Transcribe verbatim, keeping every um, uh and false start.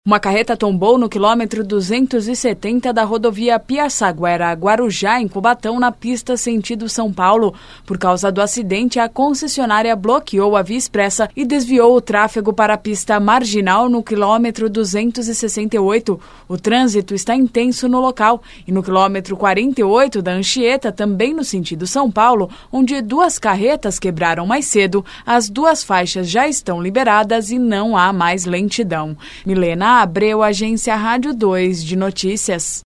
Uma carreta tombou no quilômetro duzentos e setenta da rodovia Piaçaguera-Guarujá, em Cubatão, na pista sentido São Paulo. Por causa do acidente, a concessionária bloqueou a via expressa e desviou o tráfego para a pista marginal no quilômetro duzentos e sessenta e oito. O trânsito está intenso no local. E no quilômetro quarenta e oito da Anchieta, também no sentido São Paulo, onde duas carretas quebraram mais cedo, as duas faixas já estão liberadas e não há mais lentidão. Milena Abreu, Agência Rádio dois de Notícias.